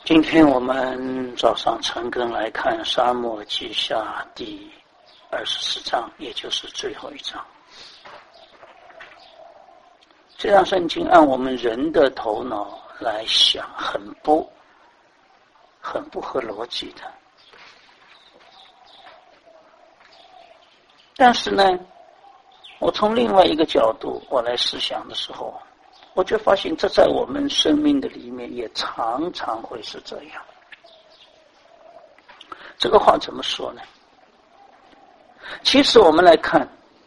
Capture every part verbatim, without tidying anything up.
今天我们早上晨更来看沙漠记下第二十四章，也就是最后一章。这样圣经按我们人的头脑来想，很不很不合逻辑的。但是呢，我从另外一个角度我来思想的时候，我就发现这在我们生命的里面也常常会是这样。这个话怎么说呢？其实我们来看，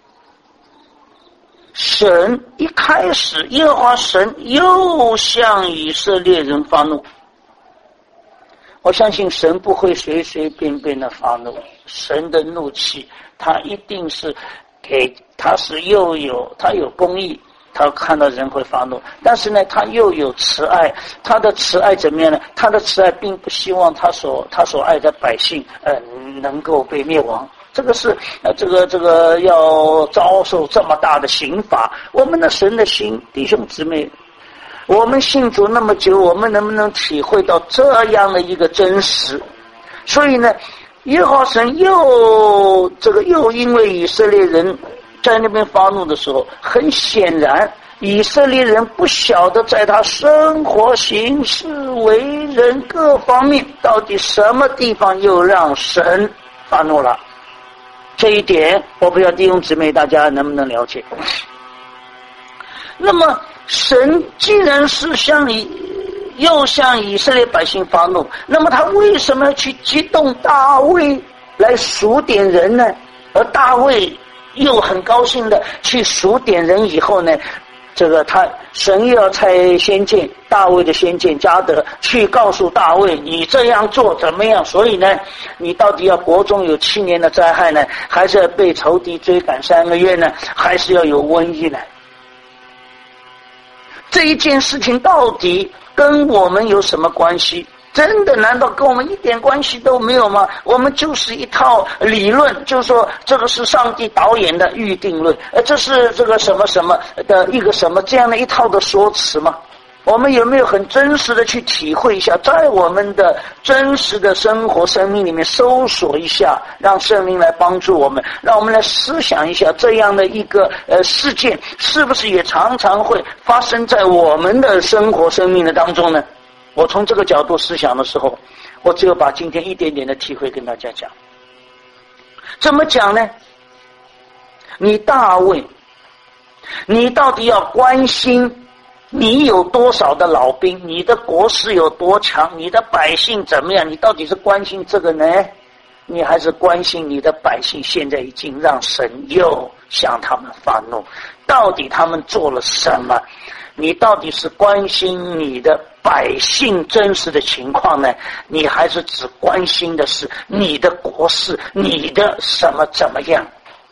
神一开始耶和华神又向以色列人发怒。我相信神不会随随便便的发怒，神的怒气他一定是给他是又有他有公义，他看到人会发怒，但是呢他又有慈爱。他的慈爱怎么样呢？他的慈爱并不希望他所他所爱的百姓呃能够被灭亡，这个是呃这个这个要遭受这么大的刑罚。我们的神的心，弟兄姊妹，我们信主那么久，我们能不能体会到这样的一个真实？所以呢，耶和华神又这个又因为以色列人在那边发怒的时候，很显然以色列人不晓得在他生活行事为人各方面到底什么地方又让神发怒了。这一点我不知道弟兄姊妹大家能不能了解。那么神既然是向以又向以色列百姓发怒，那么他为什么要去激动大卫来数点人呢？而大卫又很高兴的去数点人以后呢，这个他神又要差先见大卫的先见加得去告诉大卫，你这样做怎么样？所以呢，你到底要国中有七年的灾害呢，还是要被仇敌追赶三个月呢，还是要有瘟疫呢？这一件事情到底跟我们有什么关系？真的难道跟我们一点关系都没有吗？我们就是一套理论，就是说这个是上帝导演的预定论，呃，这是这个什么什么的一个什么这样的一套的说辞吗？我们有没有很真实的去体会一下，在我们的真实的生活生命里面搜索一下，让圣灵来帮助我们，让我们来思想一下这样的一个呃事件是不是也常常会发生在我们的生活生命的当中呢？我从这个角度思想的时候，我只有把今天一点点的体会跟大家讲。怎么讲呢？你大卫，你到底要关心你有多少的老兵，你的国势有多强，你的百姓怎么样？你到底是关心这个呢，你还是关心你的百姓现在已经让神又向他们发怒？到底他们做了什么？你到底是关心你的百姓真实的情况呢，你还是只关心的是你的国势，你的什么怎么样？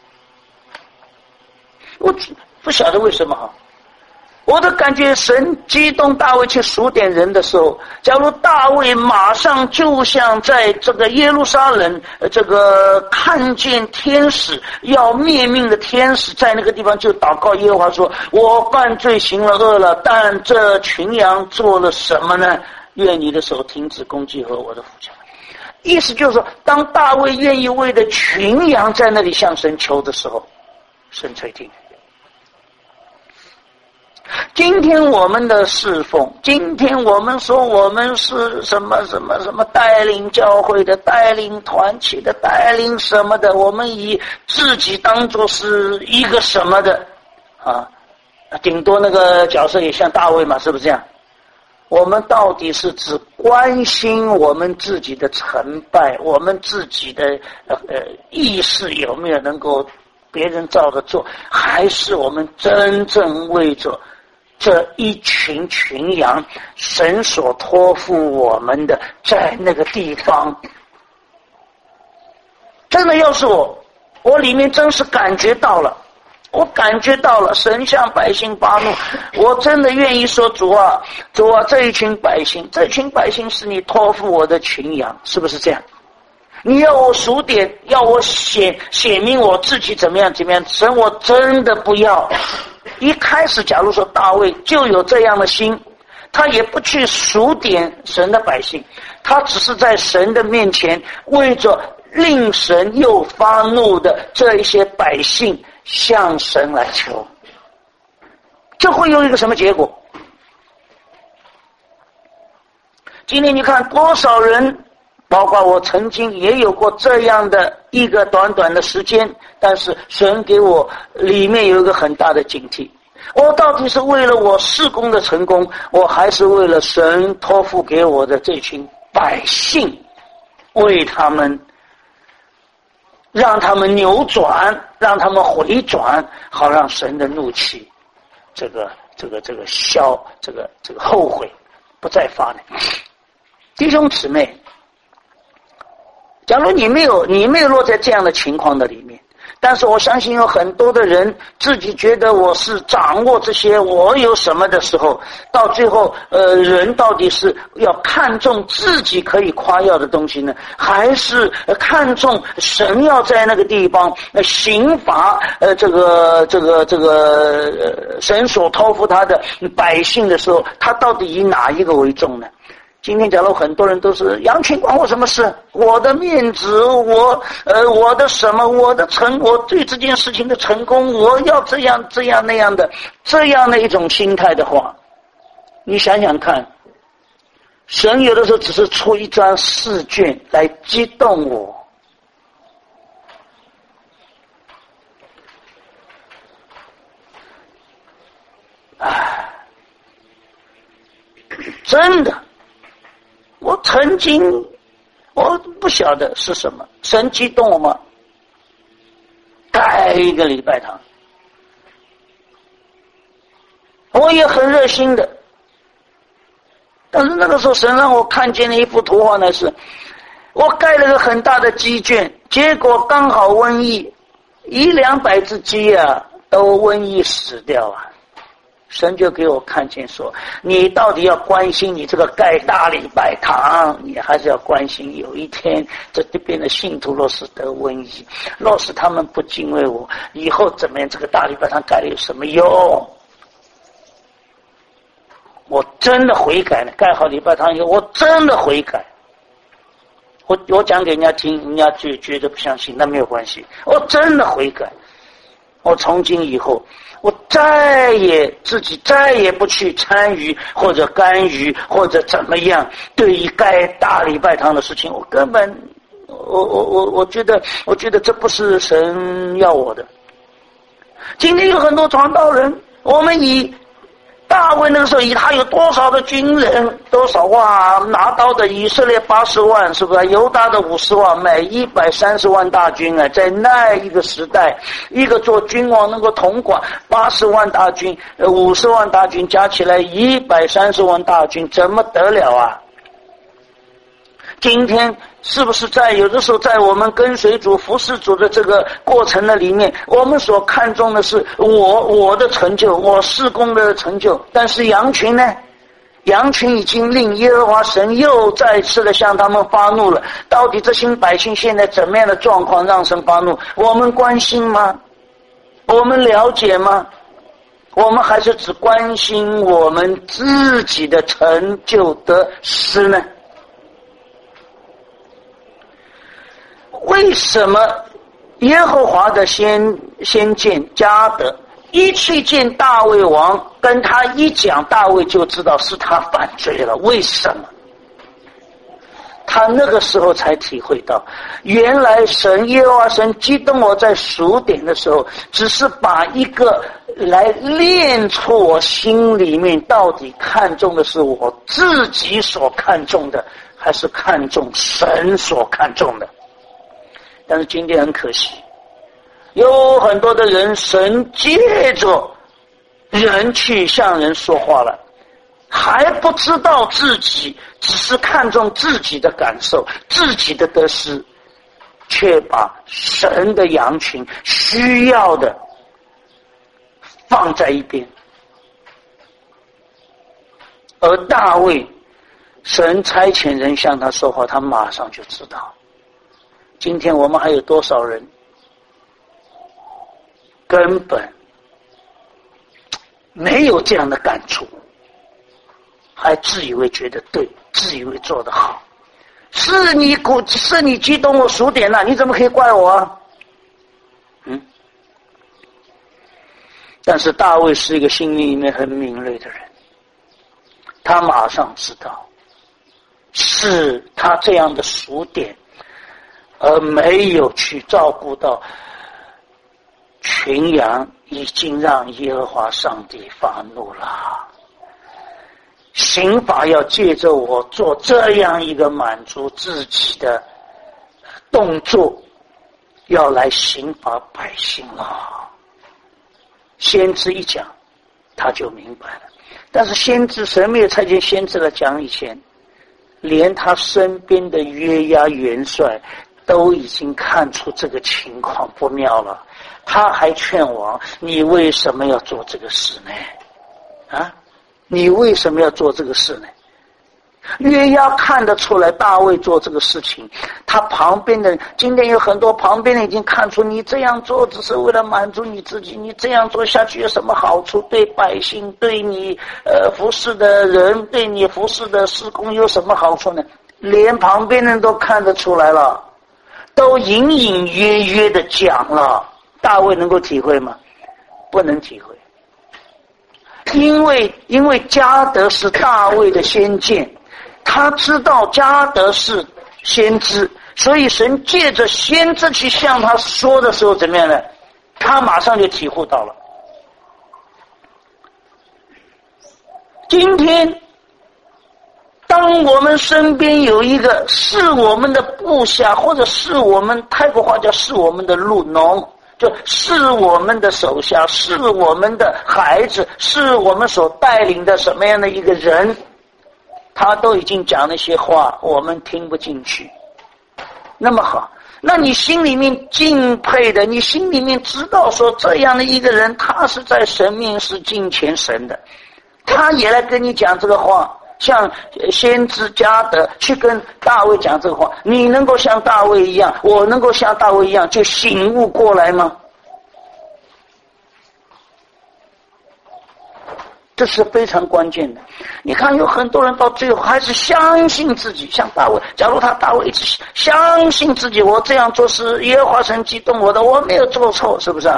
我不晓得为什么哈，我的感觉神激动大卫去数点人的时候，假如大卫马上就像在这个耶路撒冷这个看见天使要灭命的天使，在那个地方就祷告耶和华说，我犯罪行了恶了，但这群羊做了什么呢？愿你的手停止攻击和我的父家。意思就是说，当大卫愿意为了群羊在那里向神求的时候，神垂听。今天我们的侍奉，今天我们说我们是什么什么什么带领教会的，带领团体的，带领什么的，我们以自己当作是一个什么的啊，顶多那个角色也像大卫嘛，是不是这样？我们到底是只关心我们自己的成败，我们自己的呃呃意识有没有能够别人照着做，还是我们真正为着这一群群羊，神所托付我们的，在那个地方，真的要是我，我里面真是感觉到了，我感觉到了神向百姓发怒，我真的愿意说，主啊，主啊，这一群百姓，这群百姓是你托付我的群羊，是不是这样？你要我数点，要我写写明我自己怎么样怎么样，神我真的不要。一开始假如说大卫就有这样的心， 他也不去数点神的百姓，他只是在神的面前为着令神又发怒的这一些百姓向神来求。这会有一个什么结果？今天你看多少人，包括我曾经也有过这样的一个短短的时间，但是神给我里面有一个很大的警惕，我到底是为了我事工的成功，我还是为了神托付给我的这群百姓，为他们让他们扭转，让他们回转，好让神的怒气这个这个这个消这个这个后悔不再发呢？弟兄姊妹，假如你没有你没有落在这样的情况的里面，但是我相信有很多的人自己觉得我是掌握这些我有什么的时候，到最后呃，人到底是要看重自己可以夸耀的东西呢，还是看重神要在那个地方呃刑罚呃这个这个这个呃神所托付他的百姓的时候，他到底以哪一个为重呢？今天假如很多人都是羊群管我什么事，我的面子，我呃我的什么，我的成，我对这件事情的成功，我要这样这样那样的，这样的一种心态的话，你想想看，神有的时候只是出一张试卷来激动我，唉，真的。我曾经我不晓得是什么，神激动我吗？盖一个礼拜堂，我也很热心的，但是那个时候神让我看见了一幅图画呢，是我盖了个很大的鸡圈，结果刚好瘟疫，一两百只鸡啊都瘟疫死掉啊。神就给我看见说，你到底要关心你这个盖大礼拜堂，你还是要关心有一天这边的信徒若是得瘟疫，若是他们不敬畏我，以后怎么样，这个大礼拜堂盖了有什么用？我真的悔改了，盖好礼拜堂以后我真的悔改，我我讲给人家听，人家就觉得不相信，那没有关系，我真的悔改，我从今以后我再也自己再也不去参与或者干预或者怎么样，对于盖大礼拜堂的事情，我根本我我我我觉得我觉得这不是神要我的。今天有很多传道人，我们以大卫那个时候以他有多少的军人，多少哇拿刀的以色列八十万，是不是？犹大的五十万，买一百三十万大军啊！在那一个时代，一个做君王能够统管八十万大军、呃五十万大军，加起来一百三十万大军，怎么得了啊？今天是不是在有的时候在我们跟随主服侍主的这个过程的里面，我们所看重的是我我的成就，我事工的成就，但是羊群呢？羊群已经令耶和华神又再次的向他们发怒了。到底这些百姓现在怎么样的状况让神发怒？我们关心吗？我们了解吗？我们还是只关心我们自己的成就得失呢？为什么耶和华的先先见迦得一去见大卫王，跟他一讲，大卫就知道是他犯罪了？为什么？他那个时候才体会到，原来神耶和华神激动我在数点的时候，只是把一个来练出我心里面到底看重的是我自己所看重的，还是看重神所看重的。但是今天很可惜，有很多的人，神借着人去向人说话了，还不知道自己，只是看重自己的感受，自己的得失，却把神的羊群需要的放在一边。而大卫，神差遣人向他说话，他马上就知道。今天我们还有多少人根本没有这样的感触， 还自以为觉得对，自以为做得好。是你鼓，是你激动我数点了，你怎么可以怪我啊？嗯。但是大卫是一个心里面很敏锐的人，他马上知道是他这样的数点，而没有去照顾到群羊，已经让耶和华上帝发怒了。刑罚要借着我做这样一个满足自己的动作，要来刑罚百姓了。先知一讲，他就明白了。但是先知，神没有差遣先知来讲以前，连他身边的约押元帅都已经看出这个情况不妙了，他还劝王：你为什么要做这个事呢？啊？你为什么要做这个事呢？约押看得出来大卫做这个事情，他旁边的今天有很多旁边的已经看出你这样做只是为了满足你自己，你这样做下去有什么好处？对百姓，对你呃服侍的人，对你服侍的事工有什么好处呢？连旁边人都看得出来了，都隐隐约约的讲了。大卫能够体会吗？不能体会。因为因为迦得是大卫的先见，他知道迦得是先知，所以神借着先知去向他说的时候怎么样呢？他马上就体会到了。今天当我们身边有一个是我们的部下，或者是我们泰国话叫是我们的路农，就是我们的手下，是我们的孩子，是我们所带领的什么样的一个人，他都已经讲那些话我们听不进去。那么好，那你心里面敬佩的，你心里面知道说这样的一个人，他是在神面是敬虔神的，他也来跟你讲这个话，像先知迦得去跟大卫讲这个话，你能够像大卫一样，我能够像大卫一样就醒悟过来吗？这是非常关键的。你看有很多人到最后还是相信自己，像大卫，假如他大卫一直相信自己，我这样做是耶和华神激动我的，我没有做错，是不是啊？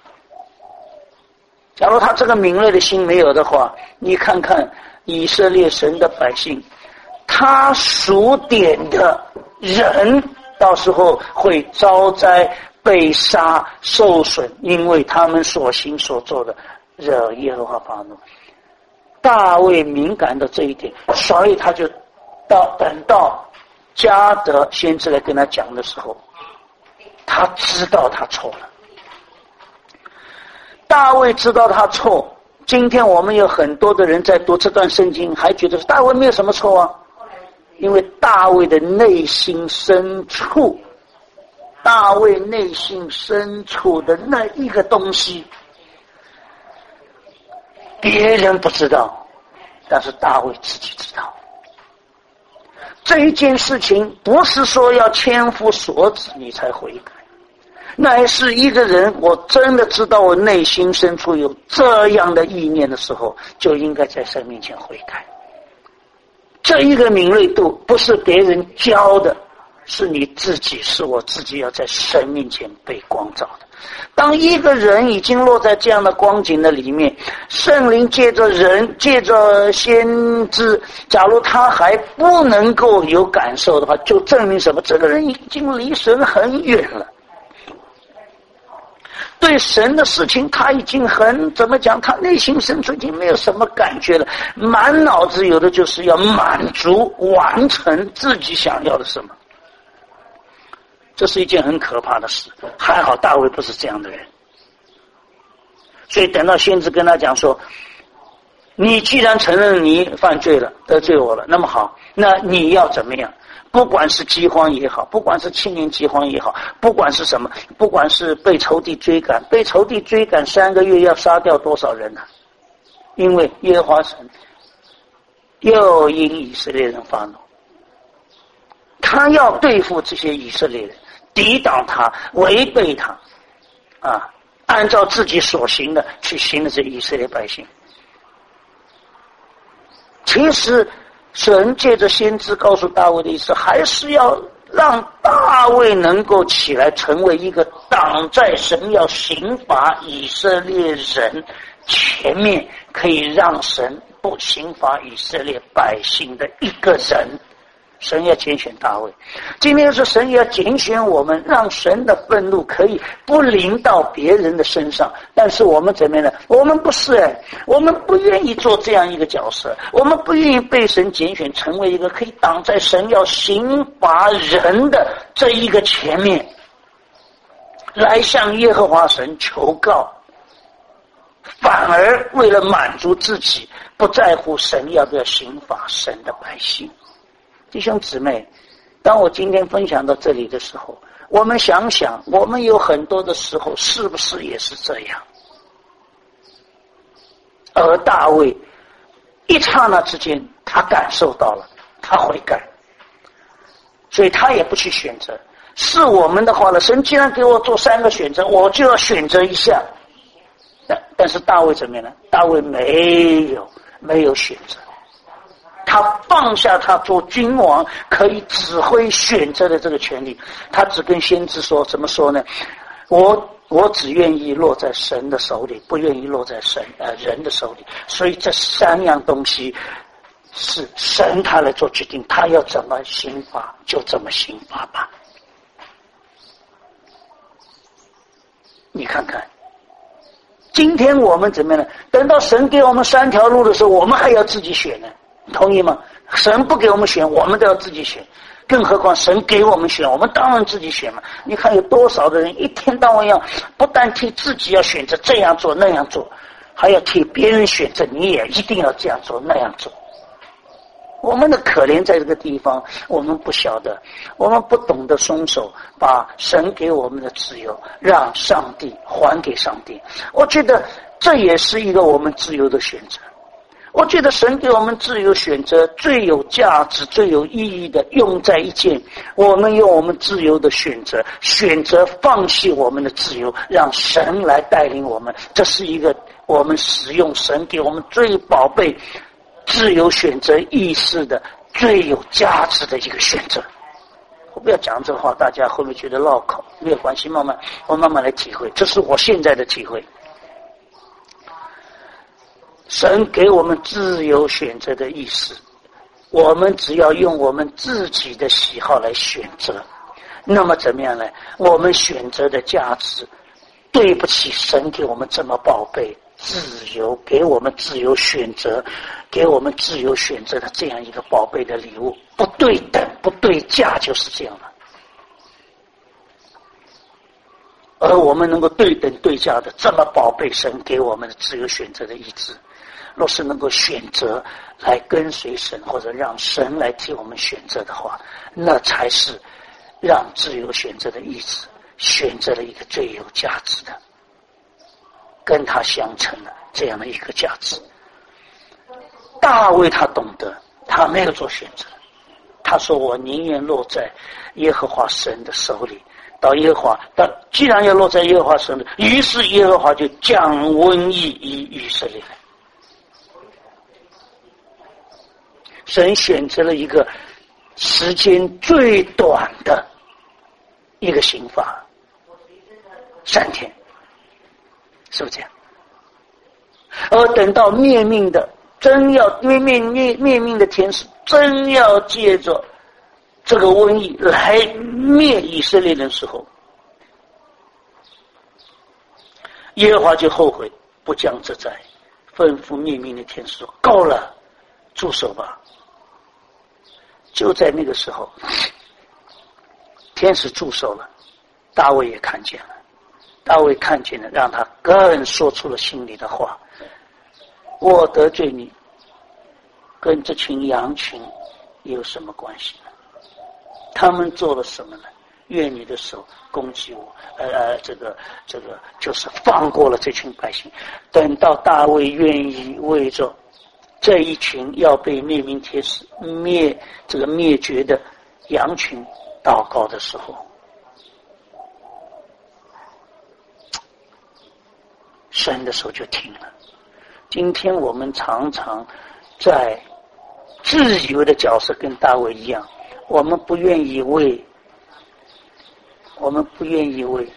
假如他这个敏锐的心没有的话，你看看以色列神的百姓，他数点的人到时候会遭灾被杀受损，因为他们所行所做的惹耶和华发怒。大卫敏感的这一点，所以他就到等到迦得先知来跟他讲的时候，他知道他错了。大卫知道他错，今天我们有很多的人在读这段圣经，还觉得大卫没有什么错啊，因为大卫的内心深处，大卫内心深处的那一个东西，别人不知道，但是大卫自己知道。这一件事情不是说要千夫所指你才悔改，乃是一个人我真的知道我内心深处有这样的意念的时候，就应该在神面前悔改。这一个敏锐度不是别人教的，是你自己，是我自己要在神面前被光照的。当一个人已经落在这样的光景的里面，圣灵借着人，借着先知，假如他还不能够有感受的话，就证明什么？这个人已经离神很远了，对神的事情他已经很怎么讲，他内心深处已经没有什么感觉了，满脑子有的就是要满足完成自己想要的什么。这是一件很可怕的事，还好大卫不是这样的人。所以等到先知跟他讲说，你既然承认你犯罪了，得罪我了，那么好，那你要怎么样？不管是饥荒也好，不管是七年饥荒也好，不管是什么，不管是被仇敌追赶，被仇敌追赶三个月要杀掉多少人呢、啊？因为耶和华神又因以色列人发怒，他要对付这些以色列人，抵挡他，违背他，啊，按照自己所行的去行的这以色列百姓。 其实神借着先知告诉大卫的意思，还是要让大卫能够起来成为一个挡在神要刑罚以色列人前面，可以让神不刑罚以色列百姓的一个人。神要拣选大卫，今天是神要拣选我们，让神的愤怒可以不临到别人的身上。但是我们怎么样呢？我们不是哎，我们不愿意做这样一个角色，我们不愿意被神拣选成为一个可以挡在神要刑罚人的这一个前面，来向耶和华神求告，反而为了满足自己，不在乎神要不要刑罚神的百姓。弟兄姊妹，当我今天分享到这里的时候，我们想想，我们有很多的时候是不是也是这样？而大卫一刹那之间，他感受到了，他悔改，所以他也不去选择。是我们的话呢，神既然给我做三个选择，我就要选择一项。但但是大卫怎么样呢？大卫没有没有选择。他放下他做君王可以指挥选择的这个权利，他只跟先知说，怎么说呢？我我只愿意落在神的手里，不愿意落在神呃人的手里。所以这三样东西是神他来做决定，他要怎么刑罚就怎么刑罚吧。你看看，今天我们怎么样呢？等到神给我们三条路的时候，我们还要自己选呢。同意吗？神不给我们选，我们都要自己选，更何况神给我们选，我们当然自己选嘛。你看有多少的人一天到晚要不但替自己要选择这样做那样做，还要替别人选择，你也一定要这样做那样做。我们的可怜在这个地方，我们不晓得，我们不懂得松手，把神给我们的自由让上帝还给上帝。我觉得这也是一个我们自由的选择。我觉得神给我们自由选择最有价值最有意义的用在一件，我们用我们自由的选择选择放弃我们的自由，让神来带领我们，这是一个我们使用神给我们最宝贝自由选择意识的最有价值的一个选择。我不要讲这话，大家会不会觉得绕口？没有关系，慢慢我慢慢来体会，这是我现在的体会。神给我们自由选择的意思，我们只要用我们自己的喜好来选择，那么怎么样呢？我们选择的价值对不起神给我们这么宝贝自由，给我们自由选择，给我们自由选择的这样一个宝贝的礼物，不对等不对价，就是这样的。而我们能够对等对价的这么宝贝神给我们的自由选择的意志，若是能够选择来跟随神，或者让神来替我们选择的话，那才是让自由选择的意志选择了一个最有价值的，跟他相称的这样的一个价值。大卫他懂得，他没有做选择，他说我宁愿落在耶和华神的手里，到耶和华，但既然要落在耶和华神的，于是耶和华就降瘟疫于以色列。神选择了一个时间最短的一个刑罚，三天，是不是这样？而等到灭命的真要灭灭灭灭命的天使真要借着这个瘟疫来灭以色列人的时候，耶和华就后悔，不降这灾，吩咐灭命的天使说：“够了，住手吧。”就在那个时候，天使住手了，大卫也看见了，大卫看见了，让他更说出了心里的话：我得罪你，跟这群羊群有什么关系呢？他们做了什么呢？愿你的手攻击我，呃呃，这个这个就是放过了这群百姓。等到大卫愿意为着这一群要被灭命天使灭这个灭绝的羊群祷告的时候，神的手就停了。今天我们常常在自由的角色跟大卫一样，我们不愿意为我们不愿意为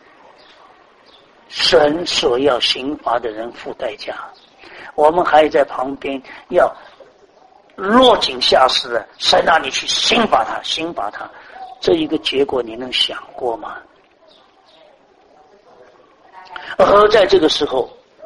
神所要刑罚的人付代价，我们还在旁边要落井下石的，神啊，你去刑罚他，刑罚他，这一个结果你能想过吗？而在这个时候，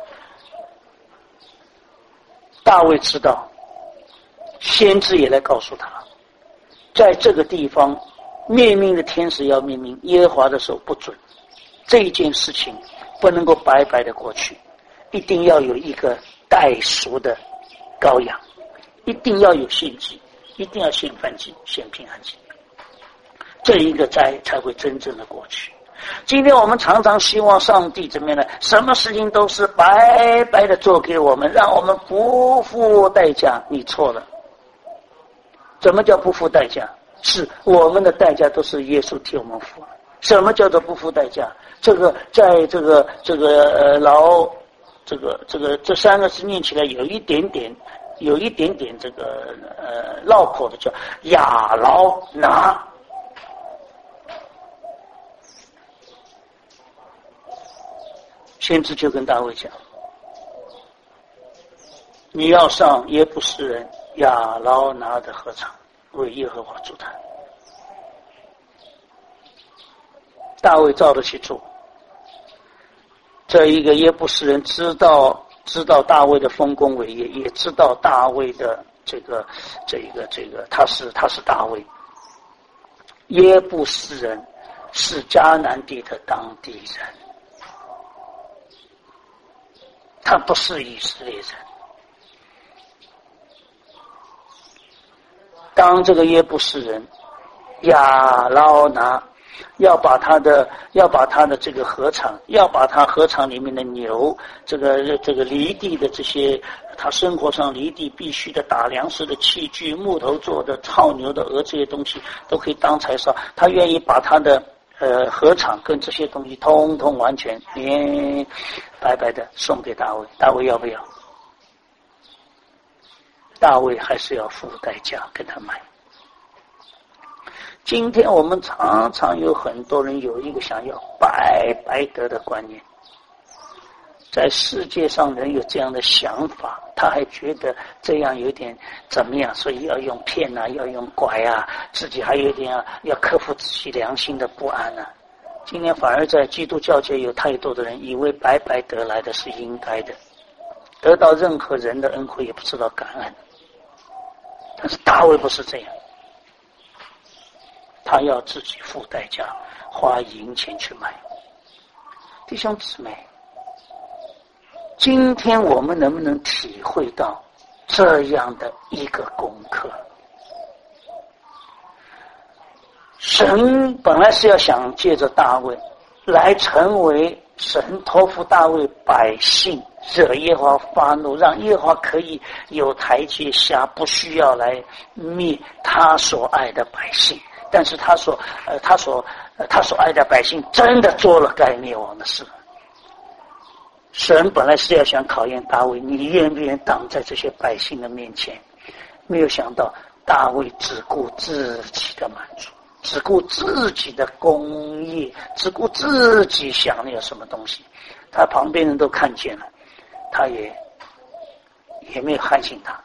大卫知道，先知也来告诉他，在这个地方灭命的天使要灭命，耶和华的手不准，这一件事情不能够白白的过去，一定要有一个代赎的羔羊，一定要有献祭，一定要献燔祭，献平安祭，这一个灾才会真正的过去。今天我们常常希望上帝怎么样呢？什么事情都是白白的做给我们，让我们不付代价。你错了。怎么叫不付代价？是我们的代价都是耶稣替我们付了。什么叫做不付代价？这个在这个这个呃老这个这个这三个字念起来有一点点有一点点这个呃绕口的，叫亚劳拿。先知就跟大卫讲，你要上耶布斯人亚劳拿的禾场，为耶和华筑坛。大卫照着去做。这一个耶布斯人知道知道大卫的丰功伟业，也知道大卫的这个这个这个他是他是大卫。耶布斯人是迦南地的当地人，他不是以色列人。当这个耶布斯人亚劳拿要把他的要把他的这个禾场，要把他禾场里面的牛，这个这个犁地的这些他生活上犁地必须的打粮食的器具，木头做的套牛的鹅，这些东西都可以当柴烧，他愿意把他的呃禾场跟这些东西通通完全连白白的送给大卫。大卫要不要？大卫还是要付代价跟他买。今天我们常常有很多人有一个想要白白得的观念，在世界上人有这样的想法，他还觉得这样有点怎么样，所以要用骗啊，要用拐啊，自己还有点啊，要克服自己良心的不安啊。今天反而在基督教界有太多的人以为白白得来的是应该的，得到任何人的恩惠也不知道感恩。但是大卫不是这样，他要自己付代价，花银钱去买。弟兄姊妹，今天我们能不能体会到这样的一个功课？神本来是要想借着大卫来成为神托付大卫百姓，惹耶和华发怒，让耶和华可以有台阶下，不需要来灭他所爱的百姓。但是他所呃他所、呃、他所爱的百姓真的做了该灭亡的事。神本来是要想考验大卫，你愿不愿意挡在这些百姓的面前？没有想到大卫只顾自己的满足，只顾自己的功业，只顾自己想那有什么东西，他旁边人都看见了，他也也没有喊醒他。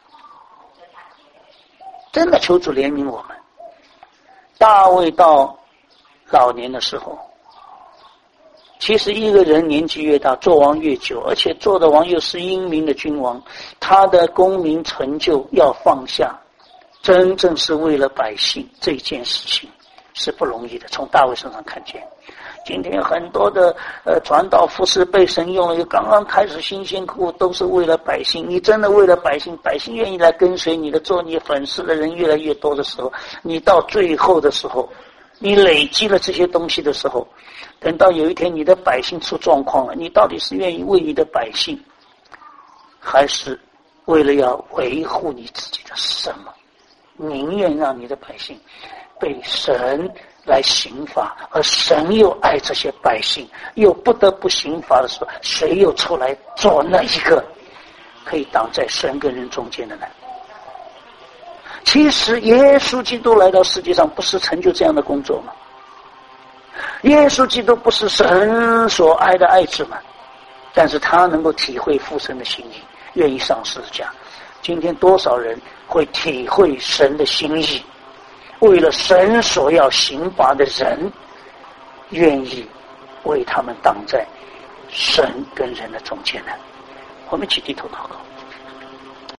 真的求主怜悯我们。大卫到老年的时候，其实一个人年纪越大，做王越久，而且做的王又是英明的君王，他的功名成就要放下，真正是为了百姓，这件事情是不容易的。从大卫身上看见，今天很多的呃传道服侍被神用了，刚刚开始新鲜苦，都是为了百姓。你真的为了百姓，百姓愿意来跟随你的，做你粉丝的人越来越多的时候，你到最后的时候，你累积了这些东西的时候，等到有一天你的百姓出状况了，你到底是愿意为你的百姓，还是为了要维护你自己的什么？宁愿让你的百姓被神来刑罚，而神又爱这些百姓，又不得不刑罚的时候，谁又出来做那一个可以挡在神跟人中间的呢？ 其实耶稣基督来到世界上不是成就这样的工作吗？耶稣基督不是神所爱的爱子吗？但是他能够体会父神的心意，愿意上十字架。今天多少人会体会神的心意，为了神所要刑罚的人，愿意为他们挡在神跟人的中间呢？我们一起低头祷告。